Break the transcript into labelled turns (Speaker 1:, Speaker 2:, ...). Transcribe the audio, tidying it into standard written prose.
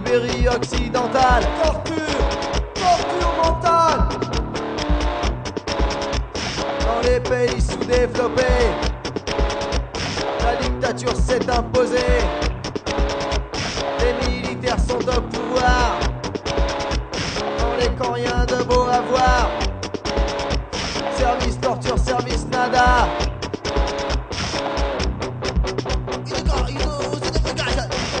Speaker 1: périphérie occidentale. Torture mentale. Dans les pays sous-développés, la dictature s'est imposée. Les militaires sont au pouvoir. Dans les camps, rien de beau à voir. Service torture, service nada.